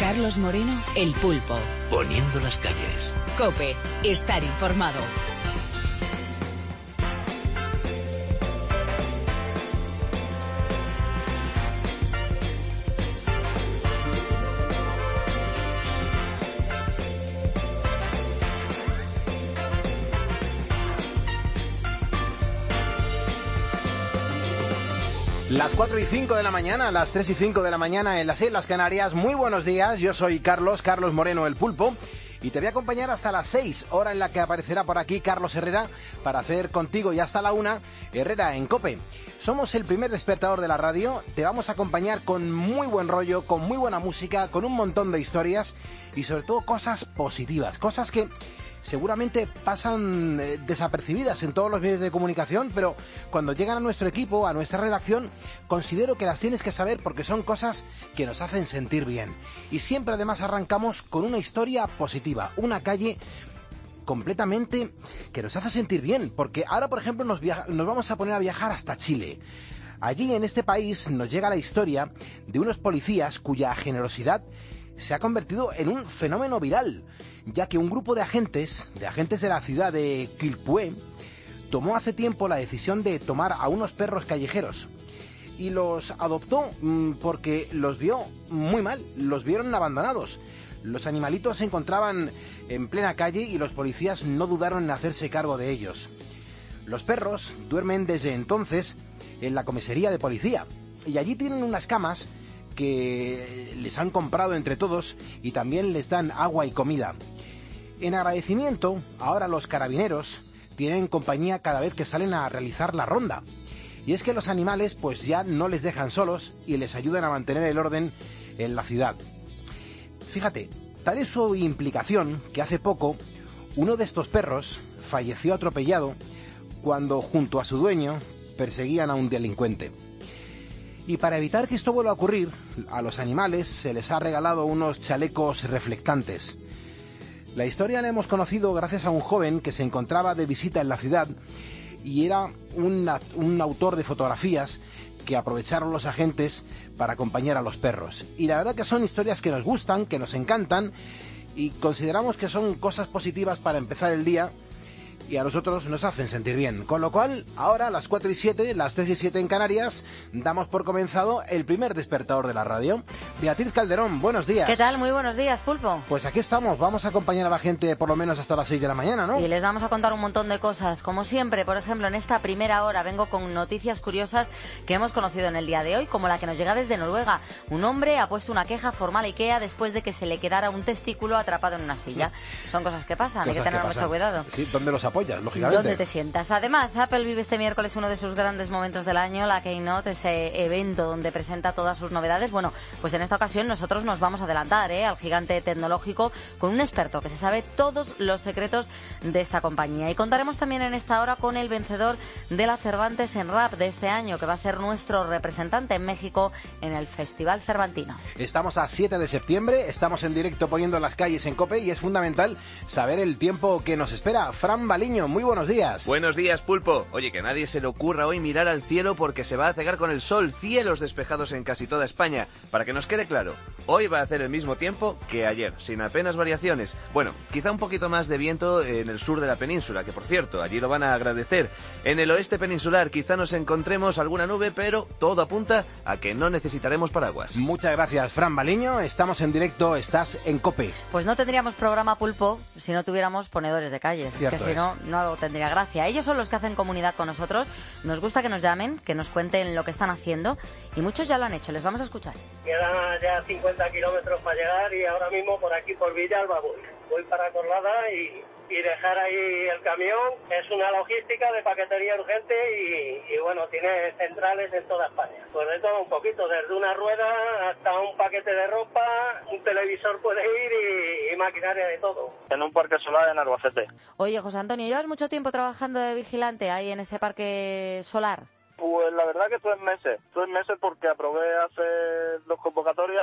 Carlos Moreno, El Pulpo. Poniendo las calles. COPE, estar informado. Las 4:05 de la mañana, las 3:05 de la mañana en las Islas Canarias. Muy buenos días, yo soy Carlos Moreno, El Pulpo, y te voy a acompañar hasta las 6, hora en la que aparecerá por aquí Carlos Herrera, para hacer contigo y hasta la 1, Herrera en COPE. Somos el primer despertador de la radio, te vamos a acompañar con muy buen rollo, con muy buena música, con un montón de historias y sobre todo cosas positivas, cosas que seguramente pasan desapercibidas en todos los medios de comunicación, pero cuando llegan a nuestro equipo, a nuestra redacción, considero que las tienes que saber porque son cosas que nos hacen sentir bien. Y siempre además arrancamos con una historia positiva, una calle completamente que nos hace sentir bien, porque ahora, por ejemplo, nos vamos a poner a viajar hasta Chile. Allí, en este país, nos llega la historia de unos policías cuya generosidad se ha convertido en un fenómeno viral, ya que un grupo de agentes de la ciudad de Quilpué tomó hace tiempo la decisión de tomar a unos perros callejeros y los adoptó porque los vio muy mal, los vieron abandonados. Los animalitos se encontraban en plena calle y los policías no dudaron en hacerse cargo de ellos. Los perros duermen desde entonces en la comisaría de policía y allí tienen unas camas que les han comprado entre todos y también les dan agua y comida. En agradecimiento, ahora los carabineros tienen compañía cada vez que salen a realizar la ronda. Y es que los animales pues ya no les dejan solos y les ayudan a mantener el orden en la ciudad. Fíjate, tal es su implicación que hace poco uno de estos perros falleció atropellado cuando junto a su dueño perseguían a un delincuente. Y para evitar que esto vuelva a ocurrir, a los animales se les ha regalado unos chalecos reflectantes. La historia la hemos conocido gracias a un joven que se encontraba de visita en la ciudad y era un autor de fotografías que aprovecharon los agentes para acompañar a los perros. Y la verdad que son historias que nos gustan, que nos encantan y consideramos que son cosas positivas para empezar el día y a nosotros nos hacen sentir bien. Con lo cual, ahora a las 4:07, las 3:07 en Canarias, damos por comenzado el primer despertador de la radio. Beatriz Calderón, buenos días. ¿Qué tal? Muy buenos días, Pulpo. Pues aquí estamos, vamos a acompañar a la gente por lo menos hasta las 6 de la mañana, ¿no? Y les vamos a contar un montón de cosas. Como siempre, por ejemplo, en esta primera hora vengo con noticias curiosas que hemos conocido en el día de hoy, como la que nos llega desde Noruega. Un hombre ha puesto una queja formal a IKEA después de que se le quedara un testículo atrapado en una silla. Son cosas que pasan, hay que tener mucho cuidado. Sí, ¿dónde los apoyas, lógicamente? ¿Dónde te sientas? Además, Apple vive este miércoles uno de sus grandes momentos del año, la Keynote, ese evento donde presenta todas sus novedades. Bueno, pues en esta ocasión nosotros nos vamos a adelantar al gigante tecnológico con un experto que se sabe todos los secretos de esta compañía. Y contaremos también en esta hora con el vencedor de la Cervantes en Rap de este año, que va a ser nuestro representante en México en el Festival Cervantino. Estamos a 7 de septiembre, estamos en directo poniendo las calles en COPE y es fundamental saber el tiempo que nos espera. Fran Baliño, muy buenos días. Buenos días, Pulpo. Oye, que nadie se le ocurra hoy mirar al cielo porque se va a cegar con el sol. Cielos despejados en casi toda España. Para que nos quede claro, hoy va a hacer el mismo tiempo que ayer, sin apenas variaciones. Bueno, quizá un poquito más de viento en el sur de la península, que por cierto, allí lo van a agradecer. En el oeste peninsular quizá nos encontremos alguna nube, pero todo apunta a que no necesitaremos paraguas. Muchas gracias, Fran Baliño. Estamos en directo, estás en COPE. Pues no tendríamos programa, Pulpo, si no tuviéramos ponedores de calles. Cierto que si no, no tendría gracia. Ellos son los que hacen comunidad con nosotros. Nos gusta que nos llamen, que nos cuenten lo que están haciendo y muchos ya lo han hecho. Les vamos a escuchar. Quedan ya 50 kilómetros para llegar y ahora mismo por aquí por Villalba voy para Corlada y dejar ahí el camión. Es una logística de paquetería urgente y bueno, tiene centrales en toda España. Pues de todo un poquito, desde una rueda hasta un paquete de ropa, un televisor puede ir y maquinaria de todo. En un parque solar en Albacete. Oye, José Antonio, ¿llevas mucho tiempo trabajando de vigilante ahí en ese parque solar? Pues la verdad que 3 meses porque aprobé hacer 2 convocatorias,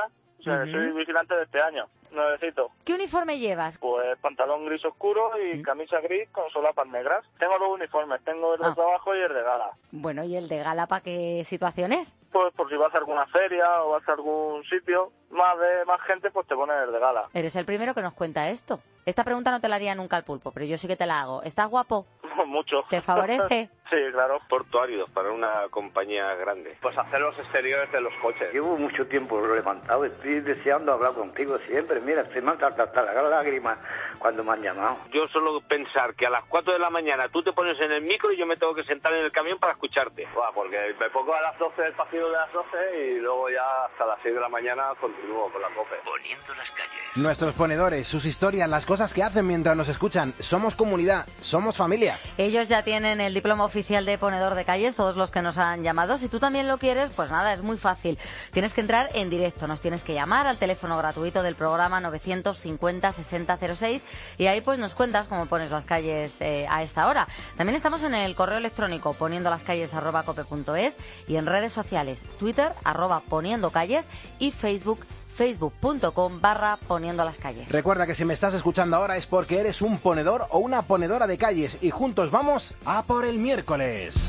O sea, que soy vigilante de este año, nuevecito. ¿Qué uniforme llevas? Pues pantalón gris oscuro y camisa gris con solapas negras. Tengo dos uniformes, tengo el de trabajo y el de gala. Bueno, ¿y el de gala para qué situación es? Pues por si vas a alguna feria o vas a algún sitio más gente, pues te pones el de gala. Eres el primero que nos cuenta esto. Esta pregunta no te la haría nunca al pulpo, pero yo sí que te la hago. ¿Estás guapo? Mucho. ¿Te favorece? Sí, claro. Portuarios para una compañía grande. Pues hacer los exteriores de los coches. Llevo mucho tiempo levantado, estoy deseando hablar contigo siempre. Mira, se me han hasta las lágrimas cuando me han llamado. Yo solo pensar que a las 4 de la mañana tú te pones en el micro y yo me tengo que sentar en el camión para escucharte. Porque me pongo a las 12 del partido de las 12 y luego ya hasta las 6 de la mañana continúo con la COPE. Poniendo las calles. Nuestros ponedores, sus historias, las cosas que hacen mientras nos escuchan. Somos comunidad, somos familia. Ellos ya tienen el diploma oficial de ponedor de calles, todos los que nos han llamado. Si tú también lo quieres, pues nada, es muy fácil. Tienes que entrar en directo, nos tienes que llamar al teléfono gratuito del programa 950-6006 y ahí pues nos cuentas cómo pones las calles a esta hora. También estamos en el correo electrónico poniendolascalles@cope.es y en redes sociales, Twitter @poniendocalles y facebook.com/poniendo las calles. Recuerda que si me estás escuchando ahora es porque eres un ponedor o una ponedora de calles y juntos vamos a por el miércoles.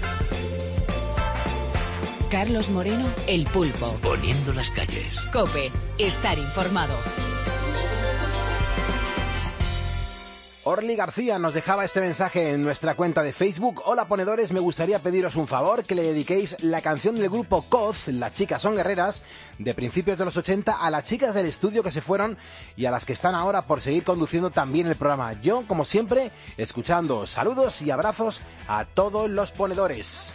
Carlos Moreno, El Pulpo. Poniendo las calles. COPE, estar informado. Orly García nos dejaba este mensaje en nuestra cuenta de Facebook. Hola ponedores, me gustaría pediros un favor, que le dediquéis la canción del grupo Coz, Las chicas son guerreras, de principios de los 80, a las chicas del estudio que se fueron y a las que están ahora por seguir conduciendo también el programa. Yo, como siempre, escuchando. Saludos y abrazos a todos los ponedores.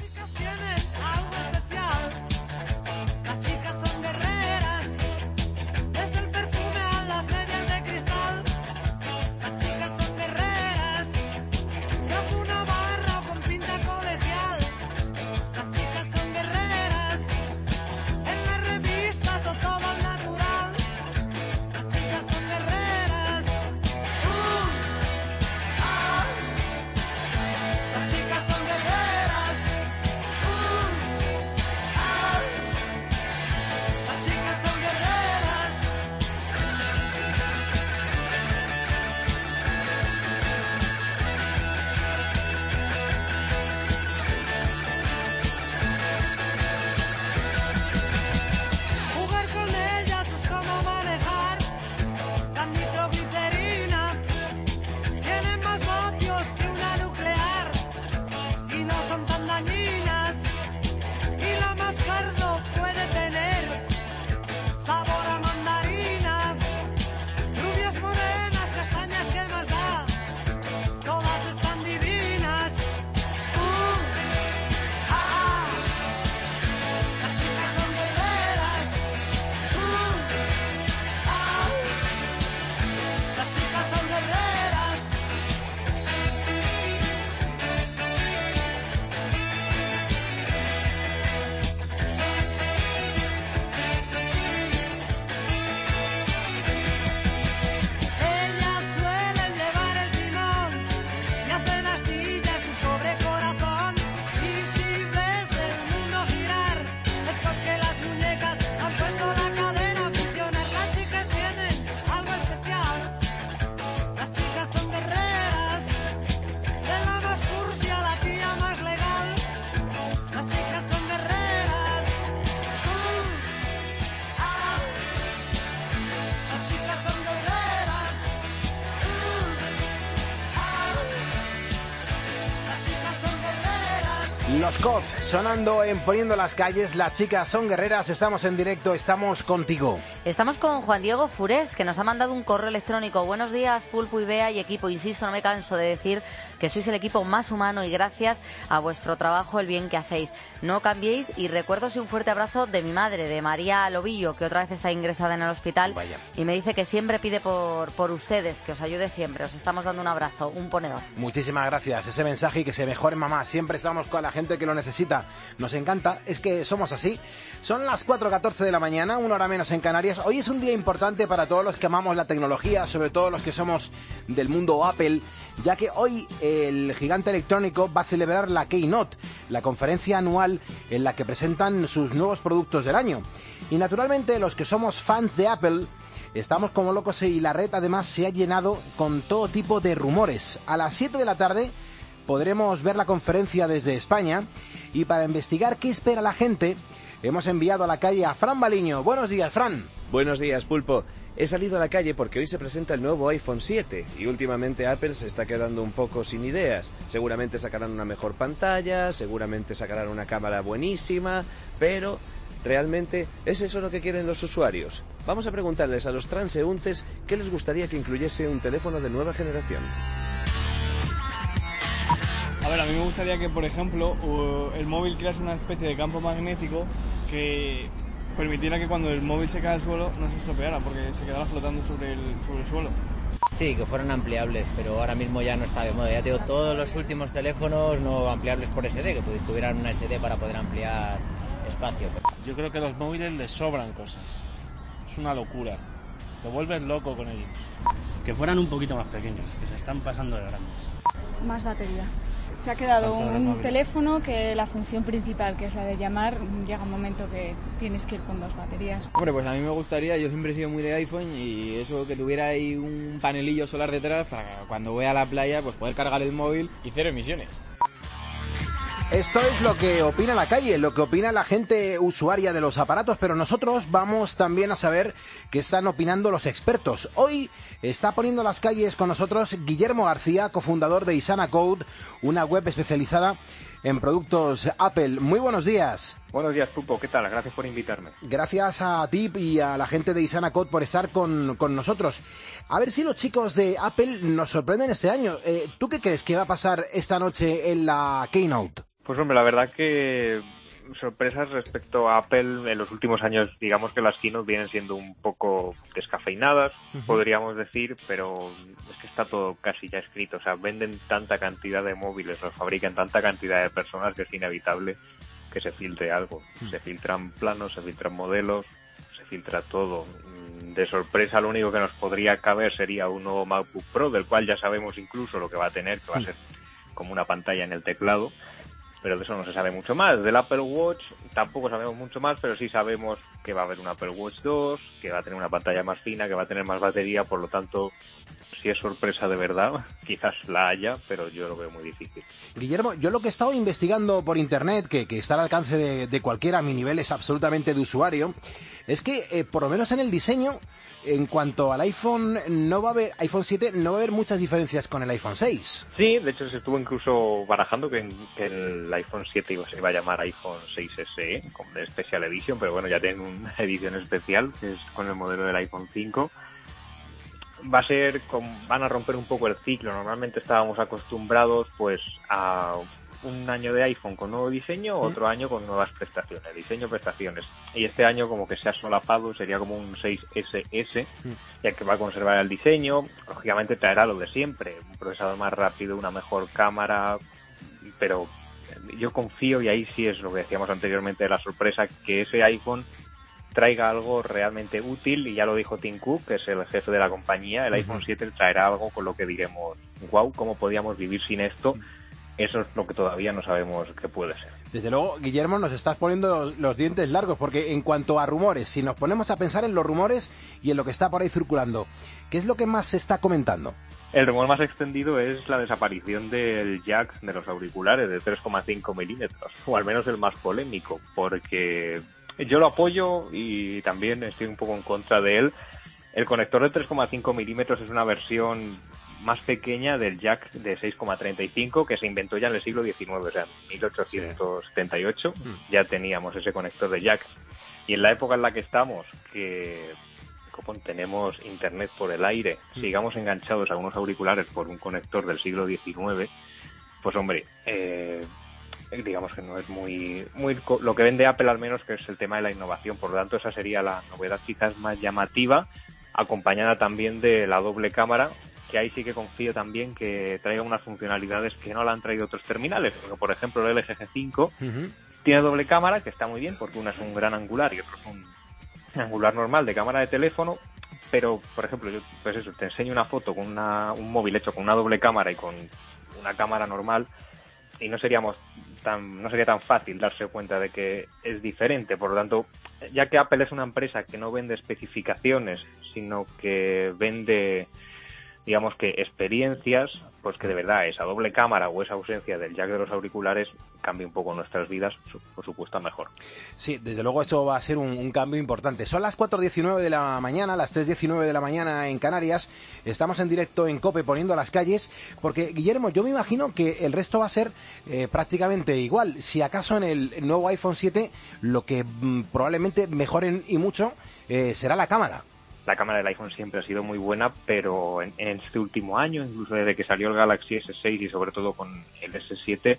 Los Coz sonando en Poniendo las calles. Las chicas son guerreras. Estamos en directo, estamos contigo. Estamos con Juan Diego Furés, que nos ha mandado un correo electrónico. Buenos días, Pulpo y Bea y equipo. Insisto, no me canso de decir que sois el equipo más humano y gracias a vuestro trabajo el bien que hacéis. No cambiéis y recuerdos y un fuerte abrazo de mi madre, de María Lobillo, que otra vez está ingresada en el hospital. Vaya. Y me dice que siempre pide por ustedes, que os ayude siempre. Os estamos dando un abrazo, un ponedor. Muchísimas gracias. Ese mensaje y que se mejore mamá. Siempre estamos con la gente gente que lo necesita nos encanta, es que somos así. Son las 4:14 de la mañana, 1 hora menos en Canarias. Hoy es un día importante para todos los que amamos la tecnología, sobre todo los que somos del mundo Apple, ya que hoy el gigante electrónico va a celebrar la Keynote, la conferencia anual en la que presentan sus nuevos productos del año. Y naturalmente los que somos fans de Apple estamos como locos y la red además se ha llenado con todo tipo de rumores. A las 7 de la tarde podremos ver la conferencia desde España y para investigar qué espera la gente hemos enviado a la calle a Fran Baliño. Buenos días, Fran. Buenos días, Pulpo. He salido a la calle porque hoy se presenta el nuevo iPhone 7 y últimamente Apple se está quedando un poco sin ideas. Seguramente sacarán una mejor pantalla, seguramente sacarán una cámara buenísima, pero ¿realmente es eso lo que quieren los usuarios? Vamos a preguntarles a los transeúntes qué les gustaría que incluyese un teléfono de nueva generación. A ver, a mí me gustaría que, por ejemplo, el móvil crease una especie de campo magnético que permitiera que cuando el móvil se cae al suelo no se estropeara, porque se quedara flotando sobre el suelo. Sí, que fueran ampliables, pero ahora mismo ya no está de moda. Ya tengo todos los últimos teléfonos no ampliables por SD, que tuvieran una SD para poder ampliar espacio. Yo creo que a los móviles les sobran cosas. Es una locura. Te vuelves loco con ellos. Que fueran un poquito más pequeños, que se están pasando de grandes. Más batería. Se ha quedado un teléfono que la función principal, que es la de llamar, llega un momento que tienes que ir con 2 baterías. Hombre, pues a mí me gustaría, yo siempre he sido muy de iPhone y eso que tuviera ahí un panelillo solar detrás para cuando voy a la playa pues poder cargar el móvil y 0 emisiones. Esto es lo que opina la calle, lo que opina la gente usuaria de los aparatos, pero nosotros vamos también a saber qué están opinando los expertos. Hoy está poniendo las calles con nosotros Guillermo García, cofundador de Isana Code, una web especializada en productos Apple. Muy buenos días. Buenos días, Pulpo. ¿Qué tal? Gracias por invitarme. Gracias a ti y a la gente de Isana Code por estar con nosotros. A ver si los chicos de Apple nos sorprenden este año. ¿Tú qué crees que va a pasar esta noche en la Keynote? Pues hombre, la verdad que sorpresas respecto a Apple en los últimos años, digamos que las keynote vienen siendo un poco descafeinadas, podríamos decir, pero es que está todo casi ya escrito. O sea, venden tanta cantidad de móviles, los fabrican tanta cantidad de personas que es inevitable que se filtre algo. Se filtran planos, se filtran modelos, se filtra todo. De sorpresa, lo único que nos podría caber sería un nuevo MacBook Pro, del cual ya sabemos incluso lo que va a tener, que va a ser como una pantalla en el teclado. Pero de eso no se sabe mucho más. Del Apple Watch tampoco sabemos mucho más, pero sí sabemos que va a haber un Apple Watch 2, que va a tener una pantalla más fina, que va a tener más batería, por lo tanto, si es sorpresa de verdad, quizás la haya, pero yo lo veo muy difícil. Guillermo, yo lo que he estado investigando por internet, que está al alcance de cualquiera, a mi nivel es absolutamente de usuario, es que por lo menos en el diseño, en cuanto al iPhone 7 no va a haber muchas diferencias con el iPhone 6. Sí, de hecho se estuvo incluso barajando que el iPhone 7 se iba a llamar iPhone 6 SE, como de Special Edition, pero bueno, ya tienen una edición especial, que es con el modelo del iPhone 5. Van a romper un poco el ciclo. Normalmente estábamos acostumbrados pues a un año de iPhone con nuevo diseño, otro año con nuevas prestaciones, diseño, prestaciones. Y este año como que se ha solapado, sería como un 6SS, ya que va a conservar el diseño. Lógicamente traerá lo de siempre, un procesador más rápido, una mejor cámara, pero yo confío, y ahí sí es lo que decíamos anteriormente de la sorpresa, que ese iPhone traiga algo realmente útil, y ya lo dijo Tim Cook, que es el jefe de la compañía. El iPhone 7 traerá algo con lo que diremos, wow, ¿cómo podíamos vivir sin esto? Eso es lo que todavía no sabemos qué puede ser. Desde luego, Guillermo, nos estás poniendo los dientes largos, porque en cuanto a rumores, si nos ponemos a pensar en los rumores y en lo que está por ahí circulando, ¿qué es lo que más se está comentando? El rumor más extendido es la desaparición del jack de los auriculares de 3,5 milímetros, o al menos el más polémico, porque yo lo apoyo y también estoy un poco en contra de él. El conector de 3,5 milímetros es una versión más pequeña del jack de 6,35 que se inventó ya en el siglo XIX, o sea, en 1878 ya teníamos ese conector de jack. Y en la época en la que estamos, que como tenemos internet por el aire, sigamos enganchados a unos auriculares por un conector del siglo XIX, pues hombre, digamos que no es muy lo que vende Apple, al menos, que es el tema de la innovación. Por lo tanto, esa sería la novedad quizás más llamativa, acompañada también de la doble cámara, que ahí sí que confío también que traiga unas funcionalidades que no la han traído otros terminales, porque por ejemplo el LG G5 tiene doble cámara, que está muy bien, porque una es un gran angular y otro es un angular normal de cámara de teléfono, pero por ejemplo yo pues eso, te enseño una foto con un móvil hecho con una doble cámara y con una cámara normal y no sería tan fácil darse cuenta de que es diferente. Por lo tanto, ya que Apple es una empresa que no vende especificaciones, sino que vende, digamos que experiencias, pues que de verdad esa doble cámara o esa ausencia del jack de los auriculares cambie un poco nuestras vidas, por supuesto, mejor. Sí, desde luego esto va a ser un cambio importante. Son las 4:19 de la mañana, las 3:19 de la mañana en Canarias. Estamos en directo en COPE poniendo las calles, porque, Guillermo, yo me imagino que el resto va a ser prácticamente igual. Si acaso en el nuevo iPhone 7 lo que probablemente mejoren y mucho será la cámara. La cámara del iPhone siempre ha sido muy buena, pero en este último año, incluso desde que salió el Galaxy S6 y sobre todo con el S7,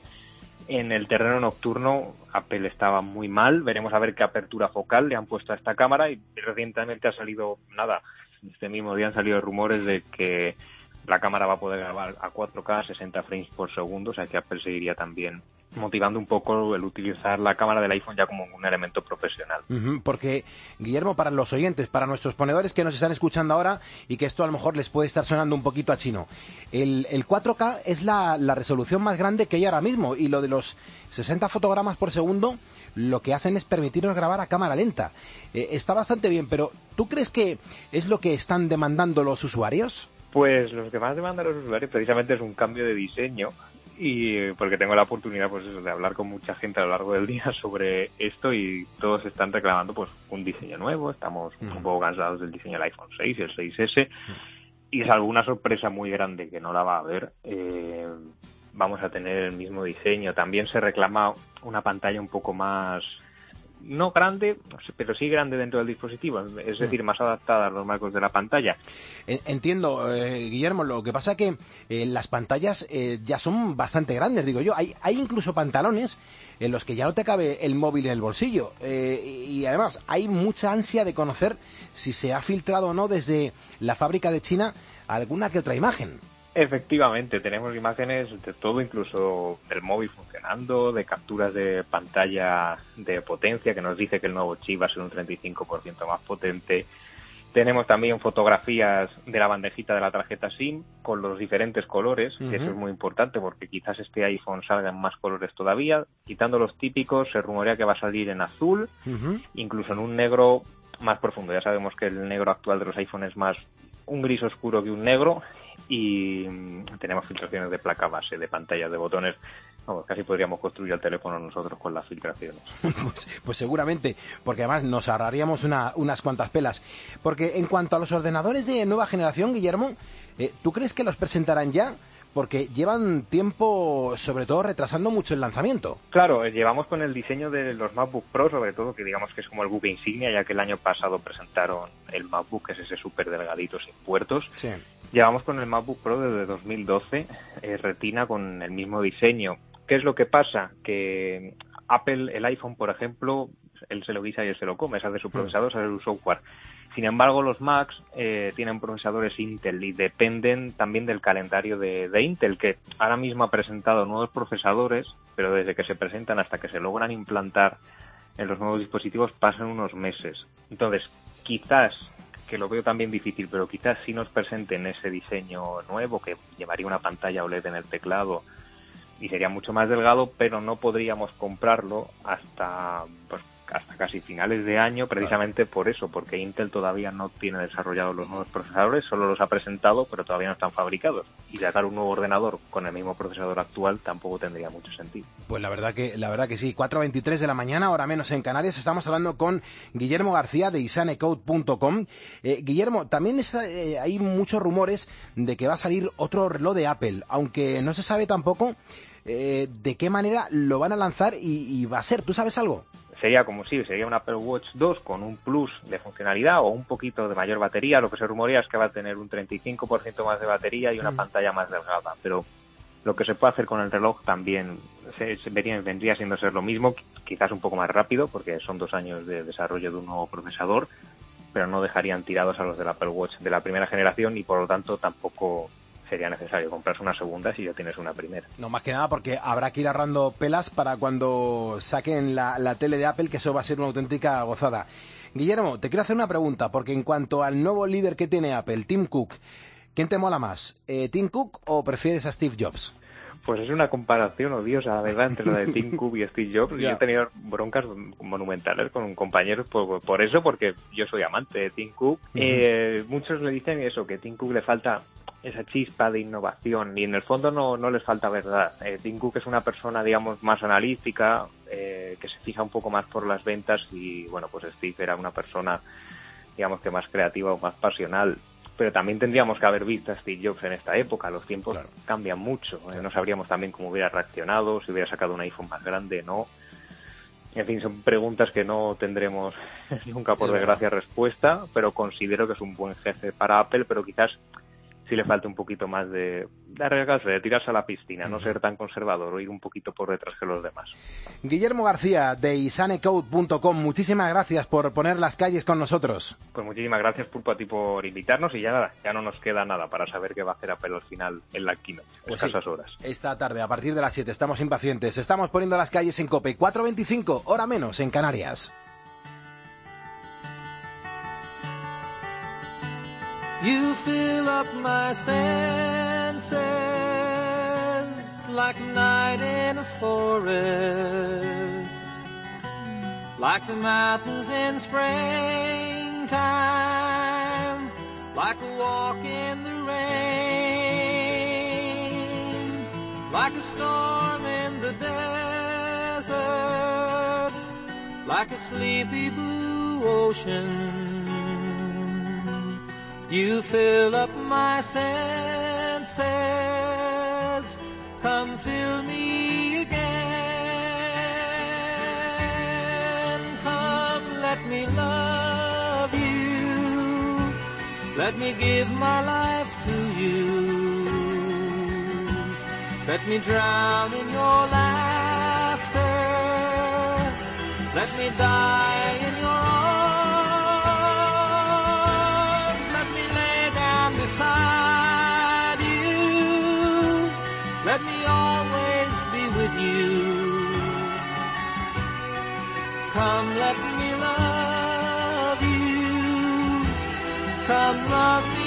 en el terreno nocturno Apple estaba muy mal. Veremos a ver qué apertura focal le han puesto a esta cámara y recientemente ha salido, este mismo día han salido rumores de que la cámara va a poder grabar a 4K 60 frames por segundo, o sea que Apple seguiría también motivando un poco el utilizar la cámara del iPhone ya como un elemento profesional. Porque, Guillermo, para los oyentes, para nuestros ponedores que nos están escuchando ahora y que esto a lo mejor les puede estar sonando un poquito a chino, el 4K es la resolución más grande que hay ahora mismo, y lo de los 60 fotogramas por segundo lo que hacen es permitirnos grabar a cámara lenta. Está bastante bien, pero ¿tú crees que es lo que están demandando los usuarios? Pues lo que más demandan los usuarios precisamente es un cambio de diseño, y porque tengo la oportunidad pues eso, de hablar con mucha gente a lo largo del día sobre esto, y todos están reclamando pues un diseño nuevo. Estamos un poco cansados del diseño del iPhone 6 y el 6S, y es alguna sorpresa muy grande que no la va a haber. Vamos a tener el mismo diseño. También se reclama una pantalla un poco más, no grande, pero sí grande dentro del dispositivo, es decir, más adaptada a los marcos de la pantalla. Entiendo, Guillermo, lo que pasa que las pantallas ya son bastante grandes, digo yo. Hay incluso pantalones en los que ya no te cabe el móvil en el bolsillo, y además hay mucha ansia de conocer si se ha filtrado o no desde la fábrica de China alguna que otra imagen. Efectivamente, tenemos imágenes de todo, incluso del móvil funcionando, de capturas de pantalla de potencia, que nos dice que el nuevo chip va a ser un 35% más potente. Tenemos también fotografías de la bandejita de la tarjeta SIM con los diferentes colores, que eso es muy importante porque quizás este iPhone salga en más colores todavía. Quitando los típicos, se rumorea que va a salir en azul, incluso en un negro más profundo. Ya sabemos que el negro actual de los iPhones es más un gris oscuro que un negro, y tenemos filtraciones de placa base, de pantallas, de botones. Vamos, casi podríamos construir el teléfono nosotros con las filtraciones. Pues seguramente, porque además nos ahorraríamos unas cuantas pelas. Porque en cuanto a los ordenadores de nueva generación, Guillermo, ¿tú crees que los presentarán ya? Porque llevan tiempo, sobre todo, retrasando mucho el lanzamiento. Claro, llevamos con el diseño de los MacBook Pro, sobre todo, que digamos que es como el buque insignia, ya que el año pasado presentaron el MacBook, que es ese súper delgadito sin puertos. Sí. Llevamos con el MacBook Pro desde 2012, Retina, con el mismo diseño. ¿Qué es lo que pasa? Que Apple, el iPhone, por ejemplo, él se lo guisa y él se lo come, es de su procesador, es de su software. Sin embargo, los Macs tienen procesadores Intel y dependen también del calendario de Intel, que ahora mismo ha presentado nuevos procesadores, pero desde que se presentan hasta que se logran implantar en los nuevos dispositivos pasan unos meses. Entonces, quizás, que lo veo también difícil, pero quizás sí nos presenten ese diseño nuevo que llevaría una pantalla OLED en el teclado y sería mucho más delgado, pero no podríamos comprarlo hasta casi finales de año, precisamente por eso, porque Intel todavía no tiene desarrollados los nuevos procesadores, solo los ha presentado, pero todavía no están fabricados. Y sacar un nuevo ordenador con el mismo procesador actual tampoco tendría mucho sentido. Pues la verdad que sí. 4:23 de la mañana, hora menos en Canarias. Estamos hablando con Guillermo García de isanecode.com. Guillermo, también hay muchos rumores de que va a salir otro reloj de Apple, aunque no se sabe tampoco de qué manera lo van a lanzar y va a ser. ¿Tú sabes algo? Sería un Apple Watch 2 con un plus de funcionalidad o un poquito de mayor batería. Lo que se rumorea es que va a tener un 35% más de batería y una pantalla más delgada. Pero lo que se puede hacer con el reloj también vendría siendo ser lo mismo, quizás un poco más rápido, porque son 2 años de desarrollo de un nuevo procesador, pero no dejarían tirados a los del Apple Watch de la primera generación y por lo tanto tampoco sería necesario comprarse una segunda si ya tienes una primera. No, más que nada porque habrá que ir ahorrando pelas para cuando saquen la tele de Apple, que eso va a ser una auténtica gozada. Guillermo, te quiero hacer una pregunta, porque en cuanto al nuevo líder que tiene Apple, Tim Cook, ¿quién te mola más? ¿Tim Cook o prefieres a Steve Jobs? Pues es una comparación odiosa, la verdad, entre lo de Tim Cook y Steve Jobs. Yo he tenido broncas monumentales con compañeros por eso, porque yo soy amante de Tim Cook. Muchos le dicen eso, que a Tim Cook le falta esa chispa de innovación, y en el fondo no les falta verdad. Tim Cook es una persona, digamos, más analítica, que se fija un poco más por las ventas, y bueno, pues Steve era una persona, digamos, que más creativa o más pasional. Pero también tendríamos que haber visto a Steve Jobs en esta época. Los tiempos cambian mucho. No sabríamos también cómo hubiera reaccionado, si hubiera sacado un iPhone más grande, ¿no? En fin, son preguntas que no tendremos nunca, por desgracia, respuesta, pero considero que es un buen jefe para Apple, pero quizás sí le falta un poquito más de arriesgarse, de tirarse a la piscina, no ser tan conservador o ir un poquito por detrás que los demás. Guillermo García, de isanecode.com, muchísimas gracias por poner las calles con nosotros. Pues muchísimas gracias, Pulpo, a ti por invitarnos, y ya no nos queda nada para saber qué va a hacer Apple al final en la keynote, escasas horas. Esta tarde, a partir de las 7, estamos impacientes, estamos poniendo las calles en COPE, 4:25, hora menos en Canarias. You fill up my senses like a night in a forest, like the mountains in springtime, like a walk in the rain, like a storm in the desert, like a sleepy blue ocean. You fill up my senses, come fill me again. Come, let me love you, let me give my life to you. Let me drown in your laughter, let me die in your arms. Beside you, let me always be with you. Come, let me love you. Come, love me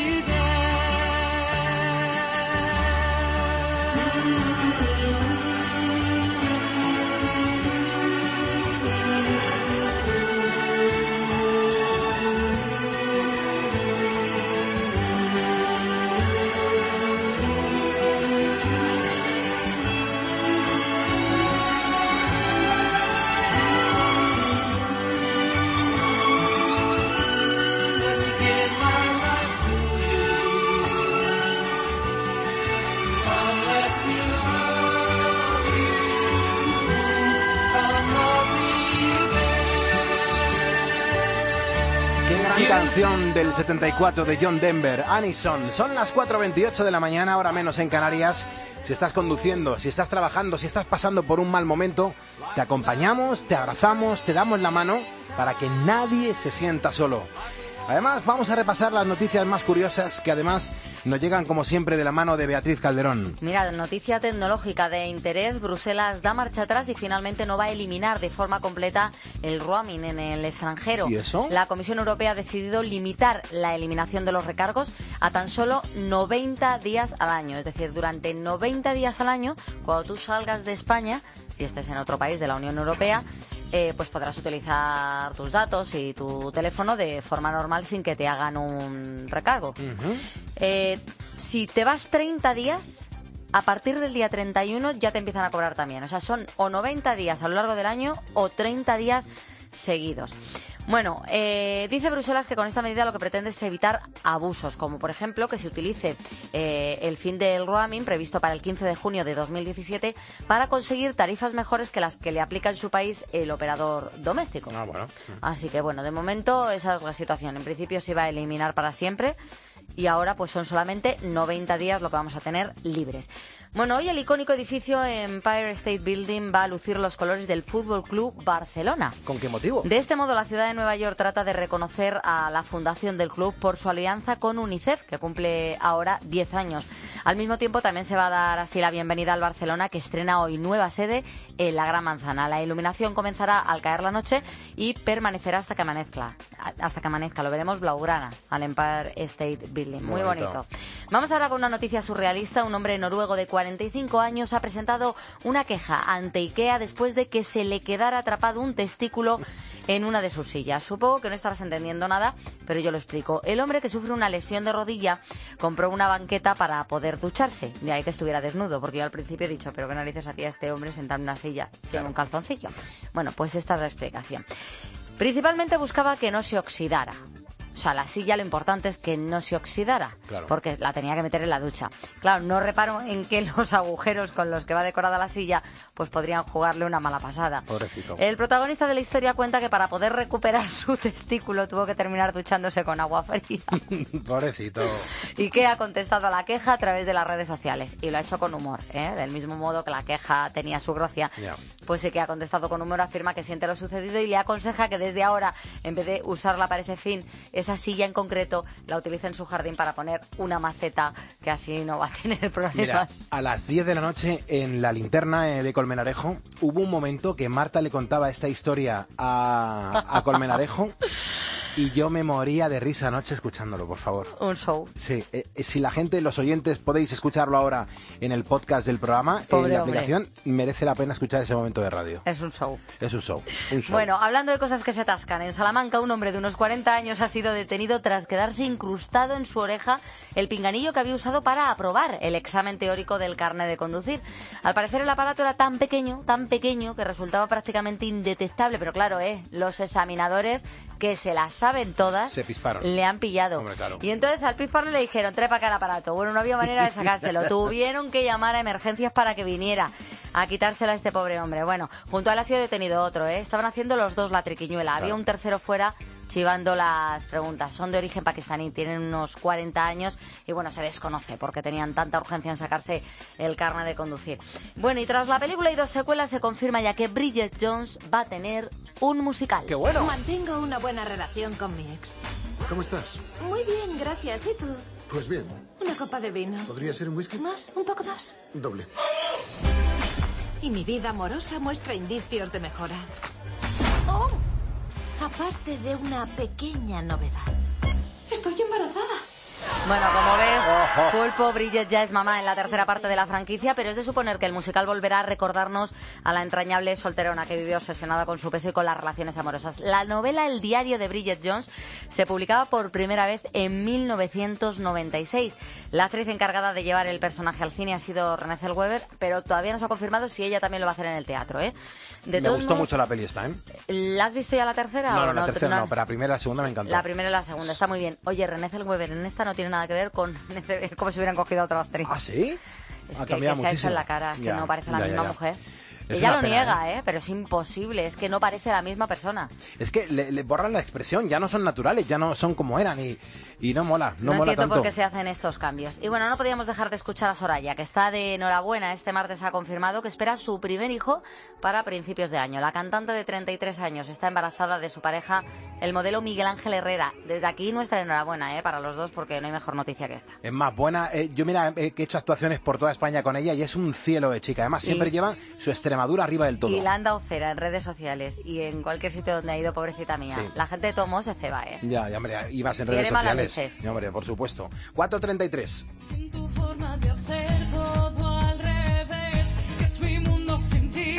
canción del 74 de John Denver, Anison. Son las 4:28 de la mañana, ahora menos en Canarias. Si estás conduciendo, si estás trabajando, si estás pasando por un mal momento, te acompañamos, te abrazamos, te damos la mano para que nadie se sienta solo. Además, vamos a repasar las noticias más curiosas que además nos llegan como siempre de la mano de Beatriz Calderón. Mira, noticia tecnológica de interés. Bruselas da marcha atrás y finalmente no va a eliminar de forma completa el roaming en el extranjero. ¿Y eso? La Comisión Europea ha decidido limitar la eliminación de los recargos a tan solo 90 días al año. Es decir, durante 90 días al año, cuando tú salgas de España y estés en otro país de la Unión Europea, pues podrás utilizar tus datos y tu teléfono de forma normal sin que te hagan un recargo. Si te vas 30 días, a partir del día 31 ya te empiezan a cobrar también. O sea, son o 90 días a lo largo del año o 30 días seguidos. Bueno, dice Bruselas que con esta medida lo que pretende es evitar abusos, como por ejemplo que se utilice el fin del roaming previsto para el 15 de junio de 2017 para conseguir tarifas mejores que las que le aplica en su país el operador doméstico. Ah, bueno. Así que bueno, de momento esa es la situación. En principio se va a eliminar para siempre y ahora pues son solamente 90 días lo que vamos a tener libres. Bueno, hoy el icónico edificio Empire State Building va a lucir los colores del Fútbol Club Barcelona. ¿Con qué motivo? De este modo, la ciudad de Nueva York trata de reconocer a la fundación del club por su alianza con UNICEF, que cumple ahora 10 años. Al mismo tiempo, también se va a dar así la bienvenida al Barcelona, que estrena hoy nueva sede en la Gran Manzana. La iluminación comenzará al caer la noche y permanecerá hasta que amanezca. Lo veremos blaugrana al Empire State Building. Muy bonito. Vamos ahora con una noticia surrealista. Un hombre noruego de 45 años ha presentado una queja ante IKEA después de que se le quedara atrapado un testículo en una de sus sillas. Supongo que no estarás entendiendo nada, pero yo lo explico. El hombre, que sufre una lesión de rodilla, compró una banqueta para poder ducharse. De ahí que estuviera desnudo, porque yo al principio he dicho, pero qué narices hacía este hombre sentado en una silla sin un calzoncillo. Bueno, pues esta es la explicación. Principalmente buscaba que no se oxidara. O sea, la silla, lo importante es que no se oxidara, claro, porque la tenía que meter en la ducha. Claro, no reparo en que los agujeros con los que va decorada la silla pues podrían jugarle una mala pasada. Pobrecito. El protagonista de la historia cuenta que para poder recuperar su testículo tuvo que terminar duchándose con agua fría. Pobrecito. Y que ha contestado a la queja a través de las redes sociales. Y lo ha hecho con humor, ¿eh? Del mismo modo que la queja tenía su gracia, pues sí que ha contestado con humor, afirma que siente lo sucedido y le aconseja que desde ahora, en vez de usarla para ese fin, esa silla en concreto la utiliza en su jardín para poner una maceta, que así no va a tener problemas. Mira, a las 10 de la noche en la linterna de Colmenarejo hubo un momento que Marta le contaba esta historia a Colmenarejo y yo me moría de risa anoche escuchándolo, por favor. Un show. Sí, si la gente, los oyentes, podéis escucharlo ahora en el podcast del programa, Pobre en la hombre. aplicación, merece la pena escuchar ese momento de radio. Es un show. Es un show, un show. Bueno, hablando de cosas que se atascan, en Salamanca un hombre de unos 40 años ha sido detenido tras quedarse incrustado en su oreja el pinganillo que había usado para aprobar el examen teórico del carnet de conducir. Al parecer el aparato era tan pequeño, que resultaba prácticamente indetectable, pero claro, los examinadores, que se las saben todas, se pisparon. Le han pillado. Hombre, claro. Y entonces al pisparle le dijeron, trepa acá el aparato. Bueno, no había manera de sacárselo. Tuvieron que llamar a emergencias para que viniera a quitársela a este pobre hombre. Bueno, junto a él ha sido detenido otro, Estaban haciendo los dos la triquiñuela. Claro. Había un tercero fuera chivando las preguntas. Son de origen pakistaní, tienen unos 40 años y bueno, se desconoce porque tenían tanta urgencia en sacarse el carnet de conducir. Bueno, y tras la película y 2 secuelas se confirma ya que Bridget Jones va a tener un musical. ¡Qué bueno! Mantengo una buena relación con mi ex. ¿Cómo estás? Muy bien, gracias. ¿Y tú? Pues bien. Una copa de vino. ¿Podría ser un whisky? ¿Más? ¿Un poco más? Doble. Y mi vida amorosa muestra indicios de mejora. ¡Oh! Aparte de una pequeña novedad. Estoy embarazada. Bueno, como ves, Pulpo, Bridget ya es mamá en la tercera parte de la franquicia, pero es de suponer que el musical volverá a recordarnos a la entrañable solterona que vive obsesionada con su peso y con las relaciones amorosas. La novela El diario de Bridget Jones se publicaba por primera vez en 1996. La actriz encargada de llevar el personaje al cine ha sido Renée Zellweger, pero todavía no se ha confirmado si ella también lo va a hacer en el teatro, Me gustó mucho la peli esta, ¿La has visto ya la tercera? No, la tercera no, pero la primera y la segunda me encantó. La primera y la segunda, está muy bien. Oye, Renée Zellweger en esta no tiene nada que ver con... Es como si hubieran cogido a otra actriz. ¿Ah, sí? Es que se ha hecho en la cara, que no parece la misma mujer. Ella lo niega, pero es imposible, es que no parece la misma persona. Es que le borran la expresión, ya no son naturales, ya no son como eran y no mola, no mola entiendo tanto. por qué se hacen estos cambios. Y bueno, no podíamos dejar de escuchar a Soraya, que está de enhorabuena. Este martes ha confirmado que espera su primer hijo para principios de año. La cantante de 33 años está embarazada de su pareja, el modelo Miguel Ángel Herrera. Desde aquí nuestra enhorabuena para los dos, porque no hay mejor noticia que esta. Es más buena, yo mira, he hecho actuaciones por toda España con ella y es un cielo de chica. Además, siempre lleva su Extremadura arriba del todo. Y la han dado cera en redes sociales y en cualquier sitio donde ha ido, pobrecita mía. Sí. La gente de Tomo se ceba, Ya, hombre, ibas en redes sociales. Ya, hombre, por supuesto. 4:33. Sin tu forma de hacer todo al revés, es mi mundo sin ti.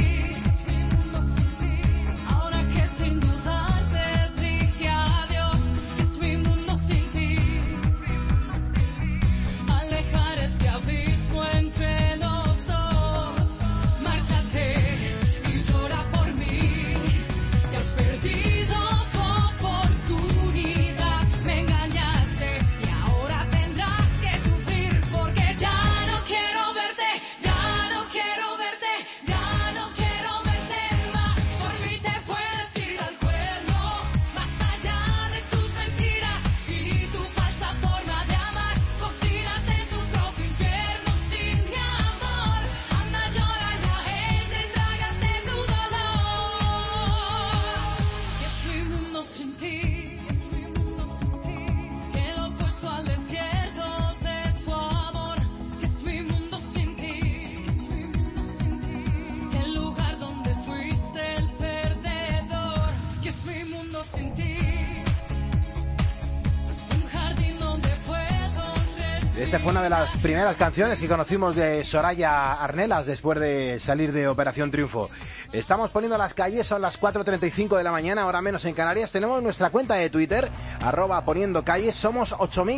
Ahora que sin dudar te dije adiós, es mi mundo sin ti. Alejar este abismo entre los dos. Márchate y llora por mí. Ya has perdido tu oportunidad. Me engañaste y ahora tendrás que sufrir. Esta fue una de las primeras canciones que conocimos de Soraya Arnelas después de salir de Operación Triunfo. Estamos poniendo las calles, son las 4:35 de la mañana, hora menos en Canarias. Tenemos nuestra cuenta de Twitter, @poniendocalles. Somos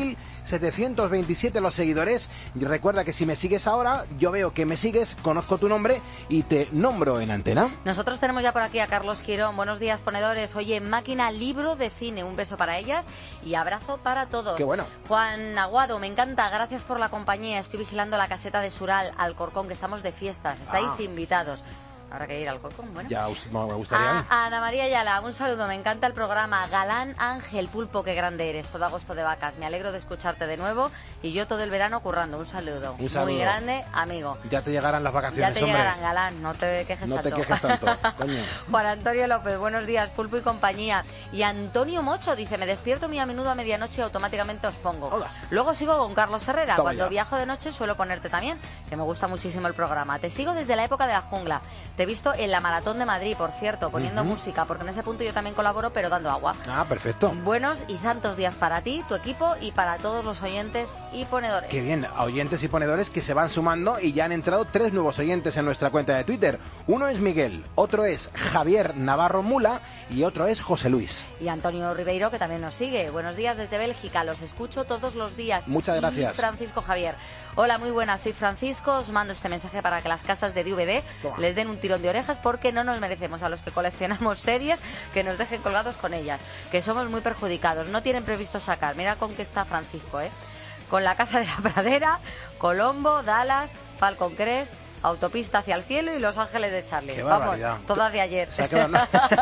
8.727 los seguidores. Y recuerda que si me sigues ahora, yo veo que me sigues, conozco tu nombre y te nombro en antena. Nosotros tenemos ya por aquí a Carlos Girón. Buenos días, ponedores. Oye, máquina libro de cine. Un beso para ellas y abrazo para todos. Qué bueno. Juan Aguado, me encanta. Gracias por la compañía. Estoy vigilando la caseta de Sural, Alcorcón, que estamos de fiestas. Estáis invitados. Habrá que ir al Alcorcón, bueno. Ya me gustaría. Ana María Ayala, un saludo, me encanta el programa. Galán Ángel, Pulpo, qué grande eres. Todo agosto de vacas. Me alegro de escucharte de nuevo y yo todo el verano currando. Un saludo. Muy grande, amigo. Ya te llegarán las vacaciones, Ya te llegarán, Galán, no te quejes tanto. No te quejes tanto, coño. Juan Antonio López, buenos días, Pulpo y compañía. Y Antonio Mocho dice, me despierto muy a menudo a medianoche y automáticamente os pongo. Hola. Luego sigo con Carlos Herrera. Toma Cuando ya. viajo de noche suelo ponerte también, que me gusta muchísimo el programa. Te sigo desde la época de la jungla. Te he visto en la Maratón de Madrid, por cierto, poniendo música, porque en ese punto yo también colaboro, pero dando agua. Ah, perfecto. Buenos y santos días para ti, tu equipo y para todos los oyentes y ponedores. Qué bien, oyentes y ponedores que se van sumando y ya han entrado 3 nuevos oyentes en nuestra cuenta de Twitter. Uno es Miguel, otro es Javier Navarro Mula y otro es José Luis. Y Antonio Ribeiro, que también nos sigue. Buenos días desde Bélgica, los escucho todos los días. Muchas gracias. Y Francisco Javier. Hola, muy buenas, soy Francisco, os mando este mensaje para que las casas de DVD les den un tirón de orejas porque no nos merecemos a los que coleccionamos series que nos dejen colgados con ellas, que somos muy perjudicados. No tienen previsto sacar, mira con qué está Francisco, con La Casa de la Pradera, Colombo, Dallas, Falcon Crest, Autopista hacia el cielo y Los Ángeles de Charlie. Qué Vamos, barbaridad. todas de ayer. Se ha quedado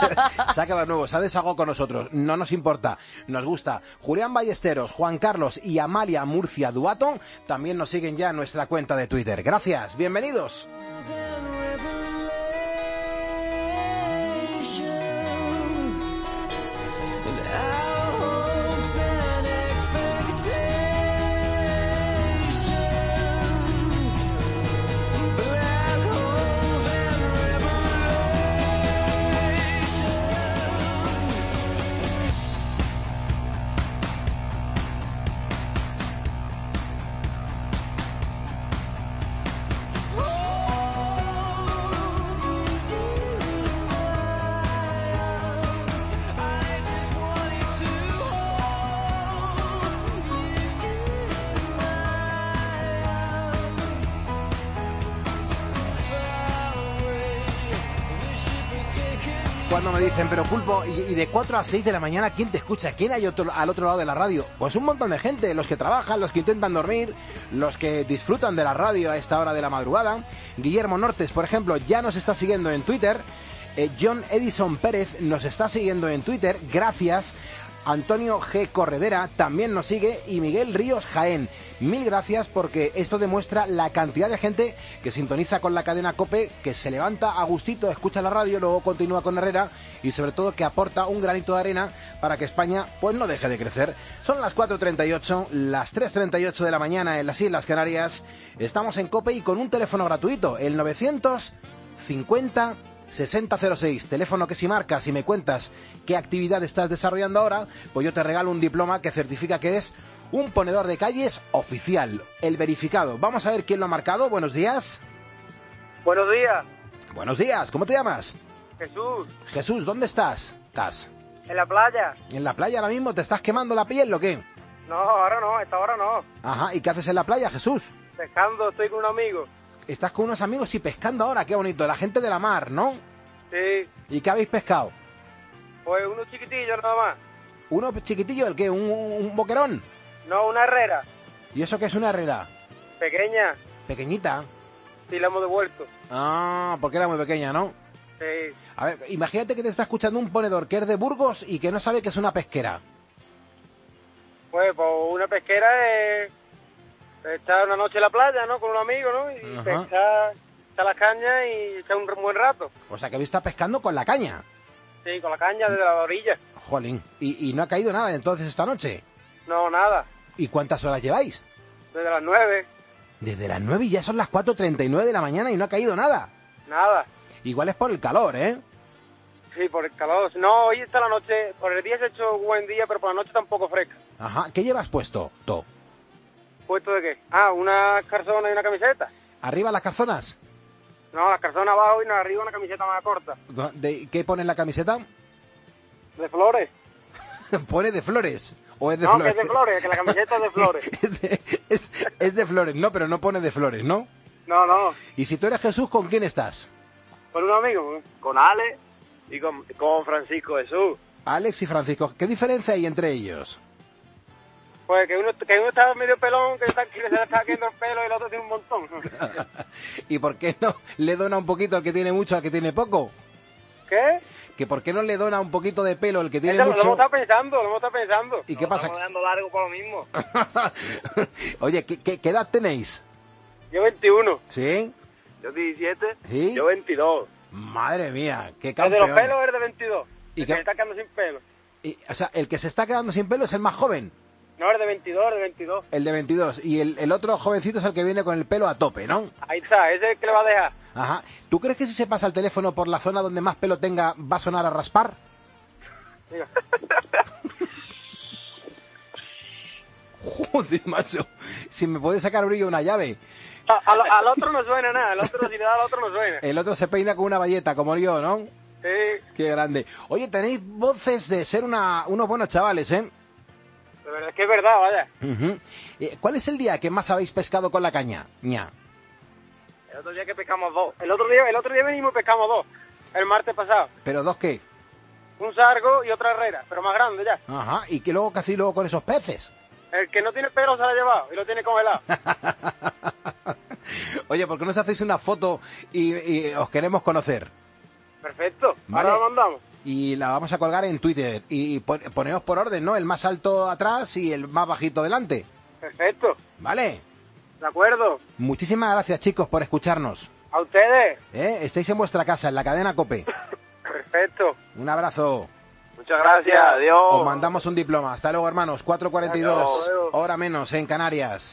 nuevo, se ha desahogado con nosotros. No nos importa, nos gusta. Julián Ballesteros, Juan Carlos y Amalia Murcia Duato también nos siguen ya en nuestra cuenta de Twitter. Gracias, bienvenidos. Cuando me dicen, pero Pulpo, y de 4 a 6 de la mañana, ¿quién te escucha? ¿Quién hay al otro lado de la radio? Pues un montón de gente, los que trabajan, los que intentan dormir, los que disfrutan de la radio a esta hora de la madrugada. Guillermo Nortes, por ejemplo, ya nos está siguiendo en Twitter. John Edison Pérez nos está siguiendo en Twitter, gracias. Antonio G. Corredera también nos sigue y Miguel Ríos Jaén. Mil gracias porque esto demuestra la cantidad de gente que sintoniza con la cadena COPE, que se levanta a gustito, escucha la radio, luego continúa con Herrera y sobre todo que aporta un granito de arena para que España pues no deje de crecer. Son las 4:38, las 3:38 de la mañana en las Islas Canarias. Estamos en COPE y con un teléfono gratuito, el 950 6006, teléfono que si marcas y me cuentas qué actividad estás desarrollando ahora, pues yo te regalo un diploma que certifica que eres un ponedor de calles oficial, el verificado. Vamos a ver quién lo ha marcado. Buenos días. Buenos días. Buenos días, ¿cómo te llamas? Jesús. Jesús, ¿dónde estás? ¿Estás En la playa. en la playa ahora mismo? ¿Te estás quemando la piel o qué? No, ahora no, esta hora no. Ajá, ¿y qué haces en la playa, Jesús? Pescando, estoy con un amigo. Estás con unos amigos y pescando ahora, qué bonito, la gente de la mar, ¿no? Sí. ¿Y qué habéis pescado? Pues uno chiquitillo nada más. ¿Uno chiquitillo, el qué? ¿Un boquerón? No, una herrera. ¿Y eso qué es una herrera? Pequeña. ¿Pequeñita? Sí, la hemos devuelto. Ah, porque era muy pequeña, ¿no? Sí. A ver, imagínate que te está escuchando un ponedor que es de Burgos y que no sabe que es una pesquera. Pues una pesquera es estar una noche en la playa, ¿no? Con un amigo, ¿no? Y Ajá. pescar, echar las cañas y echar un buen rato. O sea, que habéis estado pescando con la caña. Sí, con la caña desde la orilla. Jolín. ¿Y no ha caído nada entonces esta noche? No, nada. ¿Y cuántas horas lleváis? Desde las 9. Desde las 9 y ya son las 4:39 de la mañana y no ha caído nada. Nada. Igual es por el calor, ¿eh? Sí, por el calor. No, hoy está la noche, por el día se ha hecho buen día, pero por la noche tampoco fresca. Ajá. ¿Qué llevas puesto, To? ¿Puesto de qué? Ah, una calzona y una camiseta. ¿Arriba las calzonas? No, las calzonas abajo y arriba una camiseta más corta. ¿Qué pone en la camiseta? De flores. ¿Pone de flores? ¿O es de no, flores? que es de flores, que la camiseta es de flores. es de flores, no, pero no pone de flores, ¿no? No. ¿Y si tú eres Jesús, con quién estás? Con un amigo. Con Ale y con Francisco Jesús. Alex y Francisco, ¿qué diferencia hay entre ellos? Pues que uno está medio pelón, que se le está cayendo el pelo y el otro tiene un montón. ¿Y por qué no le dona un poquito al que tiene mucho al que tiene poco? ¿Qué? ¿Que por qué no le dona un poquito de pelo el que tiene Eso mucho? Lo hemos estado pensando. ¿Y qué pasa? Estamos dando largo por lo mismo. Oye, ¿qué edad tenéis? Yo 21. ¿Sí? Yo 17. ¿Sí? Yo 22. Madre mía, qué El de campeón. los pelos es de 22. ¿Y el qué? que se está quedando sin pelo. O sea, el que se está quedando sin pelo es el más joven. No, el de 22, de 22. El de 22. Y el otro jovencito es el que viene con el pelo a tope, ¿no? Ahí está, ese es el que le va a dejar. Ajá. ¿Tú crees que si se pasa el teléfono por la zona donde más pelo tenga, va a sonar a raspar? Diga. Joder, macho. Si me puede sacar brillo una llave. Al otro no suena nada, si le da al otro no suena. El otro se peina con una bayeta, como yo, ¿no? Sí. Qué grande. Oye, tenéis voces de ser unos buenos chavales, ¿eh? De verdad, es que es verdad, vaya. Uh-huh. ¿Cuál es el día que más habéis pescado con la caña? Ña. El otro día que pescamos 2. El otro día venimos y pescamos 2. El martes pasado. ¿Pero 2 qué? Un sargo y otra herrera, pero más grande ya. Ajá. ¿Y qué luego qué hacéis luego con esos peces? El que no tiene pelo se lo ha llevado y lo tiene congelado. Oye, ¿por qué no os hacéis una foto y os queremos conocer? Perfecto. Vale. Ahora lo mandamos. Y la vamos a colgar en Twitter. Y poneos por orden, ¿no? El más alto atrás y el más bajito delante. Perfecto. Vale. De acuerdo. Muchísimas gracias, chicos, por escucharnos. A ustedes. Estáis en vuestra casa, en la cadena COPE. Perfecto. Un abrazo. Muchas gracias, adiós. Os mandamos un diploma. Hasta luego, hermanos. 4:42, hora menos en Canarias.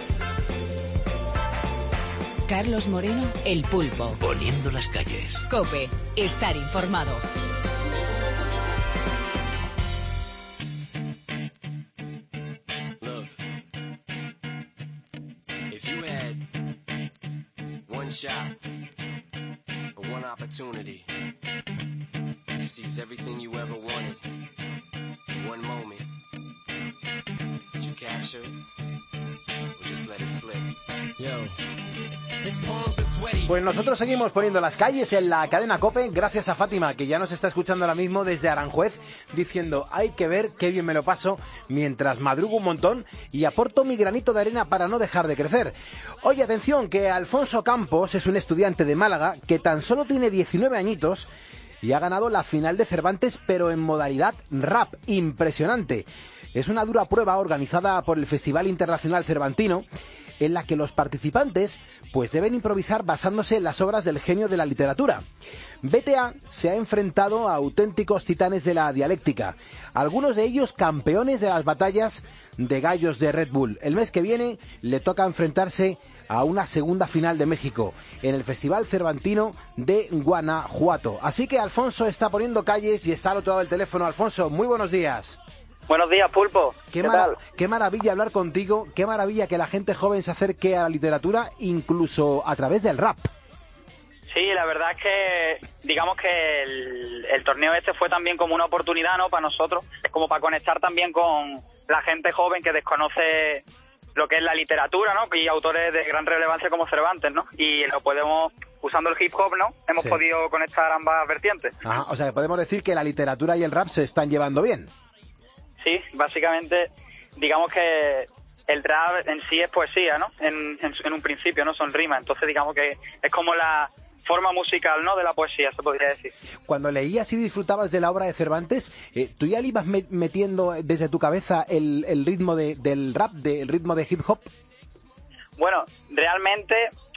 Carlos Moreno, El Pulpo. Poniendo las calles. COPE, estar informado. Look, if you had one shot or one opportunity to seize everything you ever wanted in one moment, would you capture it or just let it slip? Yo. Pues nosotros seguimos poniendo las calles en la cadena COPE, gracias a Fátima, que ya nos está escuchando ahora mismo desde Aranjuez, diciendo, hay que ver qué bien me lo paso mientras madrugo un montón y aporto mi granito de arena para no dejar de crecer. Oye, atención, que Alfonso Campos es un estudiante de Málaga que tan solo tiene 19 añitos y ha ganado la final de Cervantes, pero en modalidad rap. Impresionante. Es una dura prueba organizada por el Festival Internacional Cervantino, en la que los participantes pues deben improvisar basándose en las obras del genio de la literatura. BTA se ha enfrentado a auténticos titanes de la dialéctica, algunos de ellos campeones de las batallas de gallos de Red Bull. El mes que viene le toca enfrentarse a una segunda final de México en el Festival Cervantino de Guanajuato. Así que Alfonso está poniendo calles y está al otro lado del teléfono. Alfonso, muy buenos días. Buenos días, Pulpo. Qué maravilla hablar contigo, qué maravilla que la gente joven se acerque a la literatura, incluso a través del rap. Sí, la verdad es que, digamos que el torneo este fue también como una oportunidad, ¿no?, para nosotros, como para conectar también con la gente joven que desconoce lo que es la literatura, ¿no?, y autores de gran relevancia como Cervantes, ¿no?, y lo podemos, usando el hip hop, ¿no?, hemos podido conectar ambas vertientes. Ajá, o sea, que podemos decir que la literatura y el rap se están llevando bien. Sí, básicamente, digamos que el rap en sí es poesía, ¿no? En un principio, ¿no? Son rimas. Entonces, digamos que es como la forma musical, ¿no?, de la poesía, se podría decir. Cuando leías y disfrutabas de la obra de Cervantes, ¿tú ya le ibas metiendo desde tu cabeza el ritmo del rap, el ritmo de hip hop? Bueno, realmente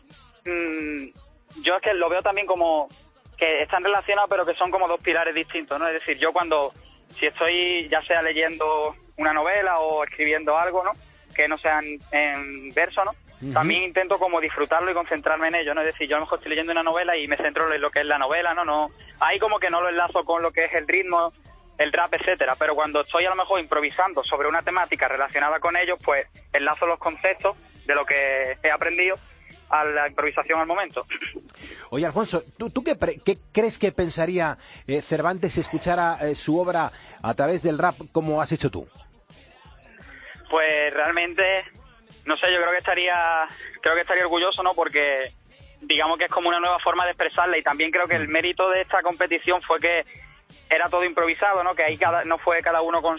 yo es que lo veo también como que están relacionados, pero que son como dos pilares distintos, ¿no? Es decir, yo si estoy ya sea leyendo una novela o escribiendo algo, ¿no?, que no sea en verso, ¿no?, también intento como disfrutarlo y concentrarme en ello, ¿no? Es decir, yo a lo mejor estoy leyendo una novela y me centro en lo que es la novela, ¿no? Ahí como que no lo enlazo con lo que es el ritmo el rap, etcétera, pero cuando estoy a lo mejor improvisando sobre una temática relacionada con ellos, pues enlazo los conceptos de lo que he aprendido a la improvisación al momento. Oye, Alfonso, ¿tú qué crees que pensaría Cervantes si escuchara su obra a través del rap como has hecho tú? Pues realmente, no sé, yo creo que estaría orgulloso, ¿no? Porque digamos que es como una nueva forma de expresarla, y también creo que el mérito de esta competición fue que era todo improvisado, ¿no? Que ahí no fue cada uno con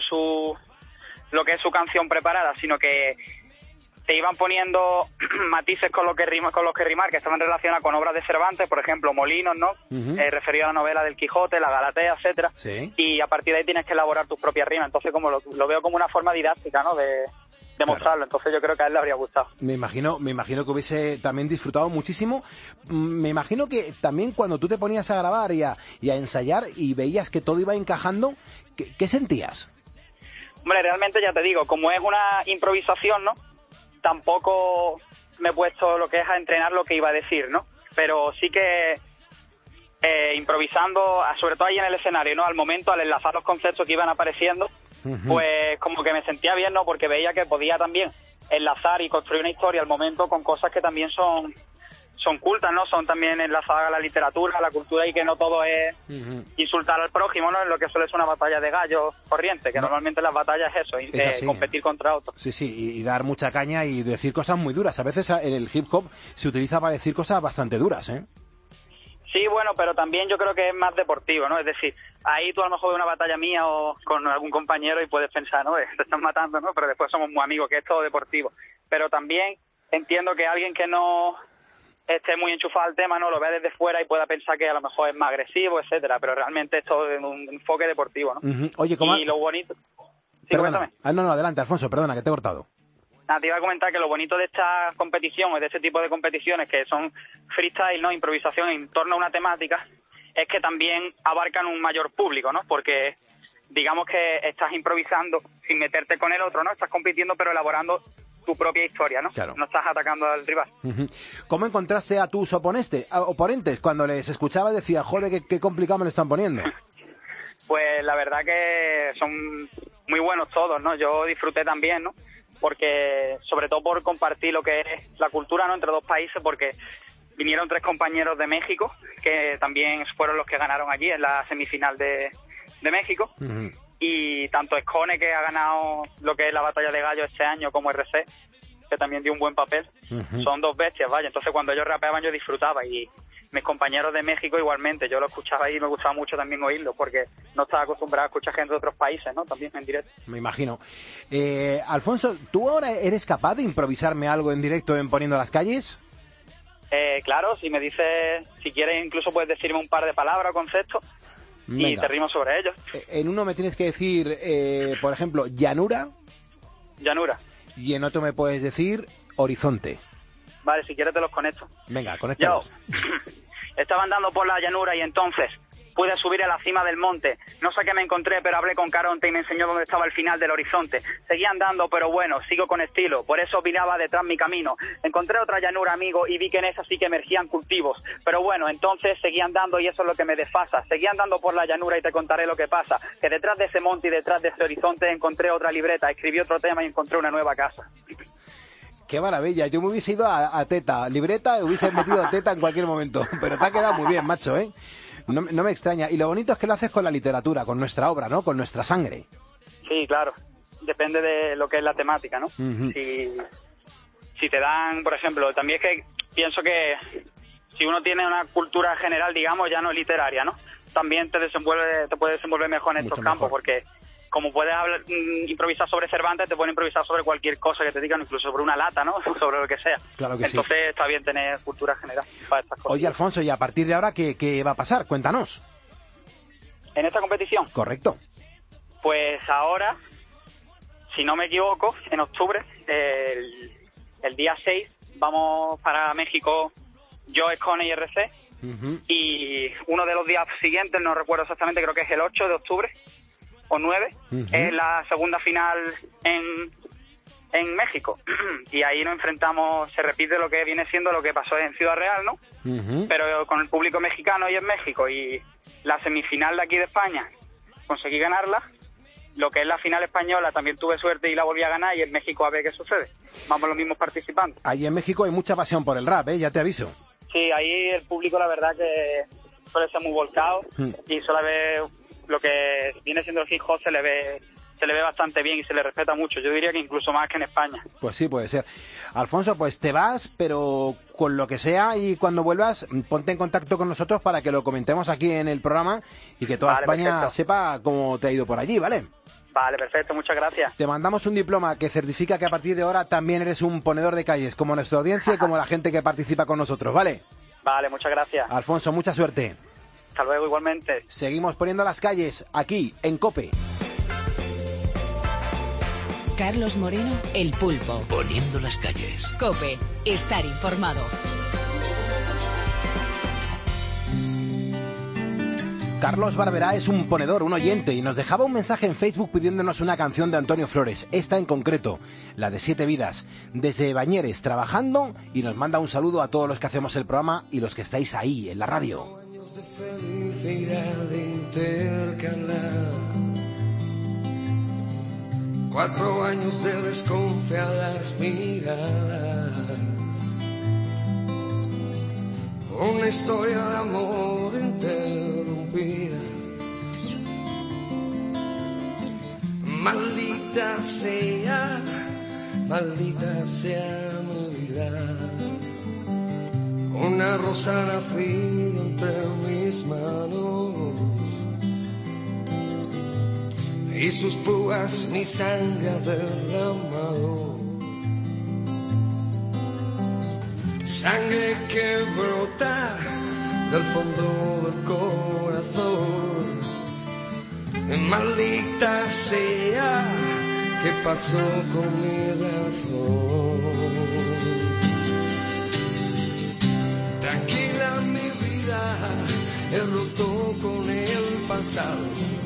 lo que es su canción preparada, sino que te iban poniendo matices con los que rimar, que estaban relacionados con obras de Cervantes, por ejemplo, Molinos, ¿no? Referido a la novela del Quijote, la Galatea, etcétera. Sí. Y a partir de ahí tienes que elaborar tus propias rimas. Entonces, como lo veo como una forma didáctica, ¿no? De mostrarlo. Entonces yo creo que a él le habría gustado. Me imagino que hubiese también disfrutado muchísimo. Me imagino que también cuando tú te ponías a grabar y a ensayar y veías que todo iba encajando, ¿qué sentías? Hombre, realmente ya te digo, como es una improvisación, ¿no? Tampoco me he puesto lo que es a entrenar lo que iba a decir, ¿no? Pero sí que improvisando, sobre todo ahí en el escenario, ¿no? Al momento, al enlazar los conceptos que iban apareciendo, pues como que me sentía bien, ¿no? Porque veía que podía también enlazar y construir una historia al momento con cosas que también son cultas, ¿no? Son también enlazadas a la literatura, a la cultura, y que no todo es insultar al prójimo, ¿no? En lo que suele ser una batalla de gallos corriente, que normalmente las batallas es eso, competir contra otros. Sí, y dar mucha caña y decir cosas muy duras. A veces en el hip hop se utiliza para decir cosas bastante duras, ¿eh? Sí, bueno, pero también yo creo que es más deportivo, ¿no? Es decir, ahí tú a lo mejor ves una batalla mía o con algún compañero y puedes pensar, ¿no? Te están matando, ¿no? Pero después somos muy amigos, que es todo deportivo. Pero también entiendo que alguien que no esté muy enchufado al tema, ¿no? Lo vea desde fuera y pueda pensar que a lo mejor es más agresivo, etcétera, pero realmente es todo en un enfoque deportivo, ¿no? Oye, y lo bonito... Sí, perdona. No, adelante, Alfonso, perdona, que te he cortado. Te iba a comentar que lo bonito de esta competición, o de este tipo de competiciones que son freestyle, ¿no? Improvisación en torno a una temática, es que también abarcan un mayor público, ¿no? Porque digamos que estás improvisando sin meterte con el otro, ¿no? Estás compitiendo pero elaborando tu propia historia, ¿no? Claro. No estás atacando al rival. ¿Cómo encontraste a tus oponentes? Cuando les escuchaba decía, joder, qué complicado me lo están poniendo. Pues la verdad que son muy buenos todos, ¿no? Yo disfruté también, ¿no? Porque, sobre todo por compartir lo que es la cultura, ¿no? Entre dos países, porque vinieron 3 compañeros de México, que también fueron los que ganaron allí en la semifinal de México. Y tanto Escone, que ha ganado lo que es la batalla de gallos este año, como RC, que también dio un buen papel. Son 2 bestias, vaya. Entonces cuando ellos rapeaban yo disfrutaba, y mis compañeros de México igualmente. Yo lo escuchaba y me gustaba mucho también oírlo, porque no estaba acostumbrado a escuchar gente de otros países, ¿no? También en directo. Me imagino. Alfonso, ¿tú ahora eres capaz de improvisarme algo en directo en Poniendo las Calles? Claro, si me dices, si quieres incluso puedes decirme un par de palabras o conceptos. Venga. Y te rimo sobre ellos. En uno me tienes que decir, por ejemplo, llanura. Llanura. Y en otro me puedes decir horizonte. Vale, si quieres te los conecto. Venga, conéctalos. Estaba andando por la llanura y entonces pude subir a la cima del monte. No sé qué me encontré, pero hablé con Caronte y me enseñó dónde estaba el final del horizonte. Seguí andando, pero bueno, sigo con estilo. Por eso miraba detrás mi camino. Encontré otra llanura, amigo, y vi que en esa sí que emergían cultivos. Pero bueno, entonces seguí andando y eso es lo que me desfasa. Seguí andando por la llanura y te contaré lo que pasa. Que detrás de ese monte y detrás de ese horizonte encontré otra libreta. Escribí otro tema y encontré una nueva casa. ¡Qué maravilla! Yo me hubiese ido a Teta, libreta, hubiese metido a Teta en cualquier momento. Pero te ha quedado muy bien, macho, ¿eh? No me extraña. Y lo bonito es que lo haces con la literatura, con nuestra obra, ¿no? Con nuestra sangre. Sí, claro. Depende de lo que es la temática, ¿no? Si te dan, por ejemplo, también es que pienso que si uno tiene una cultura general, digamos, ya no literaria, ¿no? También te puedes desenvolver mejor en estos campos, porque como puedes improvisar sobre Cervantes, te pueden improvisar sobre cualquier cosa que te digan, incluso sobre una lata, ¿no? Sobre lo que sea. Claro que Entonces sí. Está bien tener cultura general para estas cosas. Oye, Alfonso, ¿y a partir de ahora qué va a pasar? Cuéntanos. ¿En esta competición? Correcto. Pues ahora, si no me equivoco, en octubre, el día 6, vamos para México, yo, Escone y RC. Y uno de los días siguientes, no recuerdo exactamente, creo que es el 8 de octubre o 9, es la segunda final en México. Y ahí nos enfrentamos, se repite lo que viene siendo lo que pasó en Ciudad Real, ¿no? Pero con el público mexicano y en México. Y la semifinal de aquí de España conseguí ganarla. Lo que es la final española también tuve suerte y la volví a ganar, y en México a ver qué sucede. Vamos los mismos participantes. Ahí en México hay mucha pasión por el rap, ya te aviso. Sí, ahí el público la verdad que suele ser muy volcado y suele ver lo que viene siendo el hip hop, se le ve bastante bien y se le respeta mucho. Yo diría que incluso más que en España. Pues sí, puede ser. Alfonso, pues te vas, pero con lo que sea, y cuando vuelvas, ponte en contacto con nosotros para que lo comentemos aquí en el programa y que toda España perfecto. sepa cómo te ha ido por allí, ¿vale? Vale, perfecto, muchas gracias. Te mandamos un diploma que certifica que a partir de ahora también eres un ponedor de calles, como nuestra audiencia y como la gente que participa con nosotros, ¿vale? Vale, muchas gracias. Alfonso, mucha suerte. Hasta luego, igualmente. Seguimos poniendo las calles aquí, en COPE. Carlos Moreno, El Pulpo. Poniendo las calles. COPE, estar informado. Carlos Barberá es un ponedor, un oyente, y nos dejaba un mensaje en Facebook pidiéndonos una canción de Antonio Flores, esta en concreto, la de 7 vidas, desde Bañeres, trabajando, y nos manda un saludo a todos los que hacemos el programa y los que estáis ahí, en la radio. De felicidad intercalar, 4 años de desconfiadas miradas, una historia de amor interrumpida. Maldita sea mi vida, una rosa nacida entre mis manos y sus púas mi sangre ha derramado. Sangre que brota del fondo del corazón. Maldita sea, ¿qué pasó con mi razón? Tranquila mi vida, he roto con el pasado